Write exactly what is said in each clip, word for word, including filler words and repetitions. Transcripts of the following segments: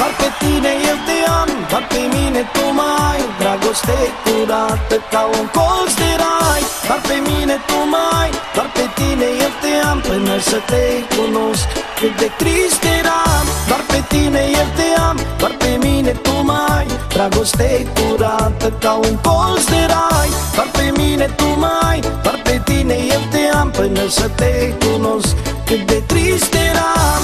Doar pe tine eu te am, doar pe mine tu mai. Dragoste curată ca un colț de rai. Doar pe mine tu mai, doar pe tine eu te am. Până să te cunosc cât de trist eram. Doar pe tine eu te am, doar pe mine tu mai. Dragoste curată ca un colț de rai. Doar pe mine tu mai, doar pe tine eu te am. Până să te cunosc cât de trist eram.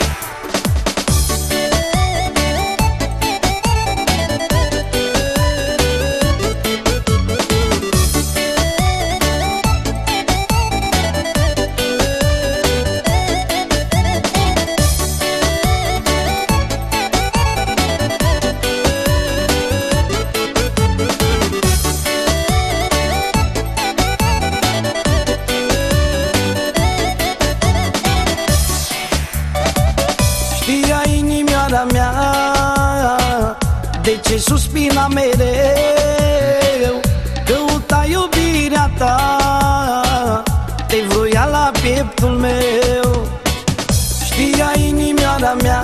Știa inimioara mea de ce suspina mereu. Căuta iubirea ta, te vroia la pieptul meu. Știa inimioara mea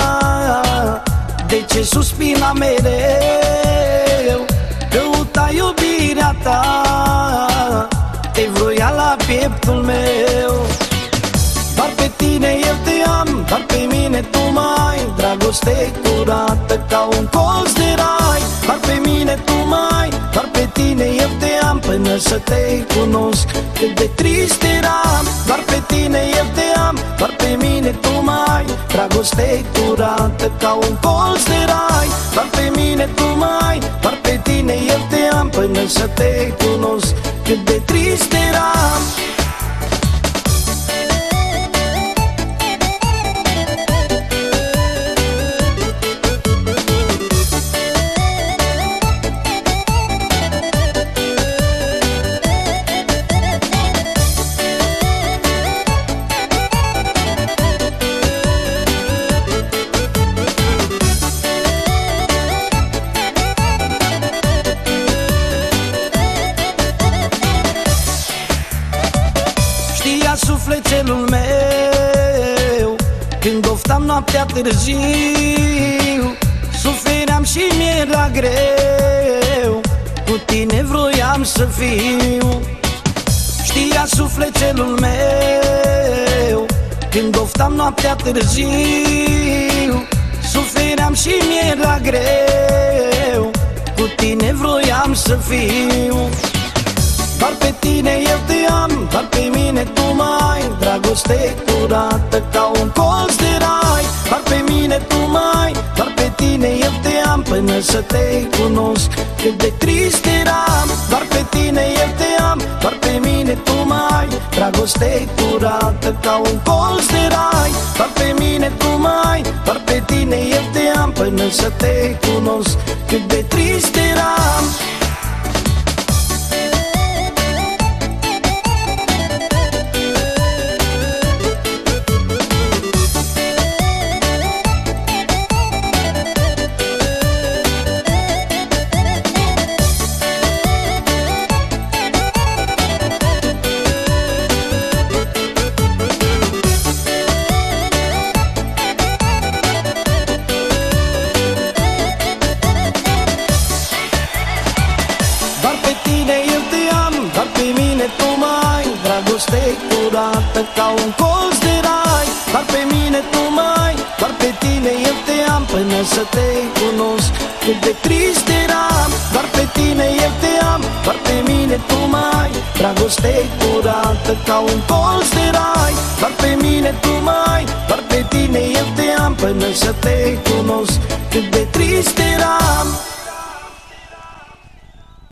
de ce suspina mereu. Căuta iubirea ta, te vroia la pieptul meu. Doar pe tine eu te am, doar pe mine tu mai. Dragoste curată ca un colț de rai. Doar pe mine tu mai, doar pe tine eu te am. Până să te cunosc cât de trist eram. Doar pe tine eu te am, doar pe mine tu mai. Dragoste curată ca un colț de rai. Doar pe mine tu mai, doar pe tine eu te am. Până să te cunosc cât de trist eram. Știa sufletelul meu când oftam noaptea târziu. Sufeream și mi-era greu, cu tine vroiam să fiu. Știa sufletelul meu când oftam noaptea târziu. Sufeream și mi-era greu, cu tine vroiam să fiu. Doar pe tine eu te am, doar pe mine tu mai. Dragoste curată ca un colț de rai. Doar pe mine tu mai, doar pe tine eu te am. Până să te cunosc cât de trist eram. Doar pe tine eu te am, doar pe mine tu mai. Dragoste curată ca un colț de rai. Doar pe mine tu mai, doar pe tine eu te am. Până să te cunosc cât de trist eram. Dragoste curată ca un colț de rai. Doar pe mine tu mai, doar pe tine eu te am. Până să te cunosc cât de trist eram. Doar pe tine eu te am, doar pe mine tu mai. Dragoste curată ca un colț de rai. Doar pe mine tu mai, doar pe tine eu te am. Până să te cunosc cât de trist eram.